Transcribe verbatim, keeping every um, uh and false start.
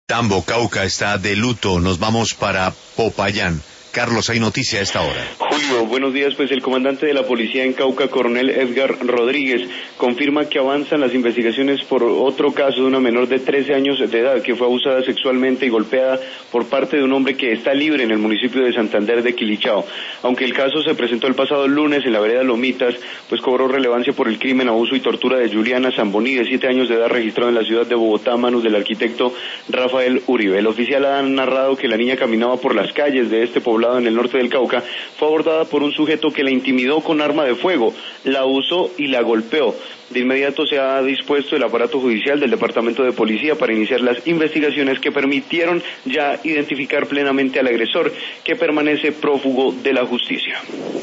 Tambo, Cauca está de luto. Nos vamos para Popayán. Carlos, hay noticia a esta hora. Julio, buenos días. Pues el comandante de la policía en Cauca, coronel Edgar Rodríguez, confirma que avanzan las investigaciones por otro caso de una menor de trece años de edad que fue abusada sexualmente y golpeada por parte de un hombre que está libre en el municipio de Santander de Quilichao. Aunque el caso se presentó el pasado lunes en la vereda Lomitas, pues cobró relevancia por el crimen, abuso y tortura de Juliana Zamboní, de siete años de edad, registrado en la ciudad de Bogotá a manos del arquitecto Rafael Uribe. El oficial ha narrado que la niña caminaba por las calles de este poblado en el norte del Cauca, fue abordada por un sujeto que la intimidó con arma de fuego, la abusó y la golpeó. De inmediato se ha dispuesto el aparato judicial del Departamento de Policía para iniciar las investigaciones que permitieron ya identificar plenamente al agresor, que permanece prófugo de la justicia.